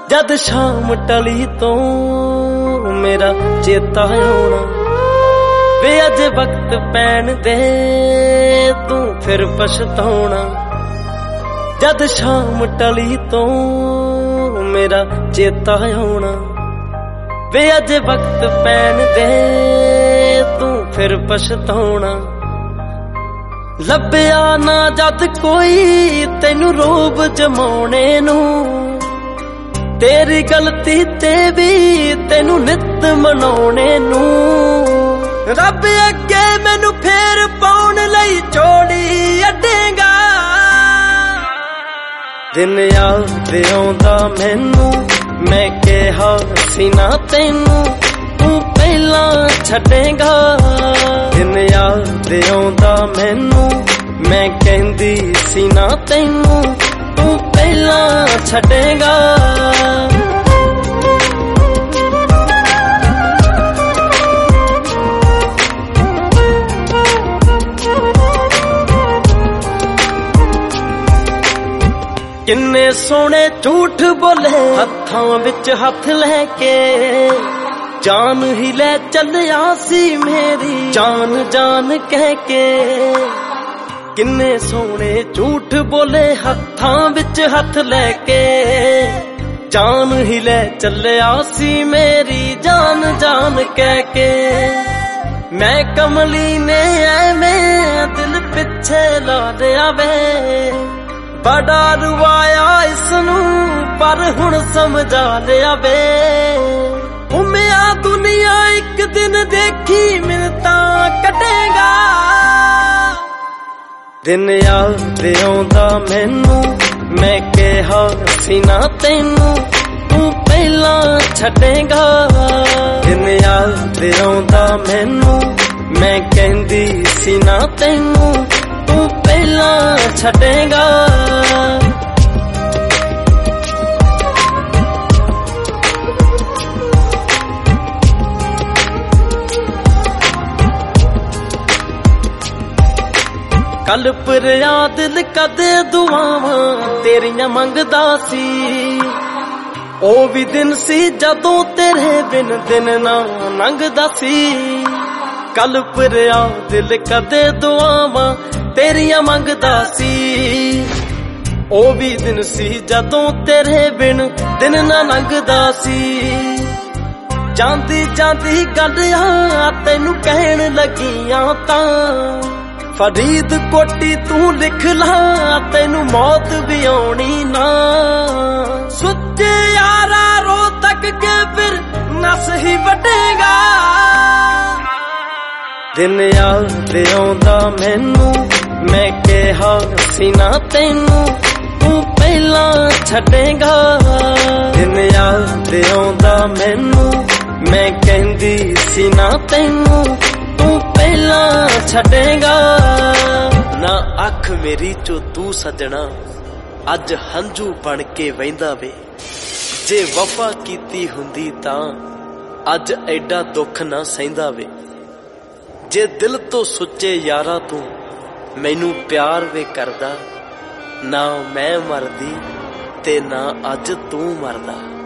जद शाम टली तो मेरा चेता आना वे अज वक्त पैन दे तू फिर पछताना। जद शाम टली तो मेरा चेता आना वे अज वक्त पैन दे तू फिर पछताना। लभ्या ना जद कोई तेनू रोब जमाने नू तेरी गलती ते भी तेनू नित मनाने नू। रब अगे मैनू फेर पाउण लई चोड़ी अड्डेगा। दिन याद आउंदा मैनू मैं कहा सी ना तैनू तू पहला छड्डेगा। दिन याद आउंदा मैनू मैं कहंदी सी ना तैनू तू पहला छड्डेगा। किन्ने सोने झूठ बोले हत्थां विच हथ लैके जान ही ले चलिया सी मेरी जान जान कह के। किन्ने सोने झूठ बोले हत्थां विच हथ लैके जान ही ले चलिया सी मेरी जान जान कह के। मैं कमली ने ऐवें दिल पिछे ला दिया वे बड़ा रुवाया इसनू पर हुण समझा लिया वे। घूमिया दुनिया एक दिन देखी मिलता कटेगा। दिन याद आउंदा मैनू मैं कहा सी ना तैनू तू पहला छड्डेगा। दिन याद आउंदा मैनू मैं कहंदी सी ना तैनू तू पहला छड्डेगा। कल भरिया दिल कदे दुआवां तेरियां मंगदा सी ओ भी दिन सी जदों तेरे बिन दिन ना लंघदा सी। कल भरिया दिल कदे दुआवां तेरियां मंगदा सी ओ भी दिन सी जदों तेरे बिन दिन ना लंघदा सी। जांदी जांदी गल तैनू कहण लगियां तां फरीद कोटी तू लिख ला तेनू मौत भी आउणी ना। सुच्चे यारा रो तक के फिर नस ही वटेगा। दिन याद आउंदा मैनू मैं कहा सी ना तैनू तू पहला छड्डेगा। दिन याद आउंदा मैनू मैं कहंदी सी ना तैनू तू पहला छड्डेगा। ना अख मेरी चो तू सजना अज हंझू बन के वहिंदा वे। जे वफा कीती हुंदी तां अज एडा दुख ना सहिंदा वे। जे दिल तो सुच्चे यारा तू मैनू प्यार वे करदा ना मैं मरदी ते ना अज तू मरदा।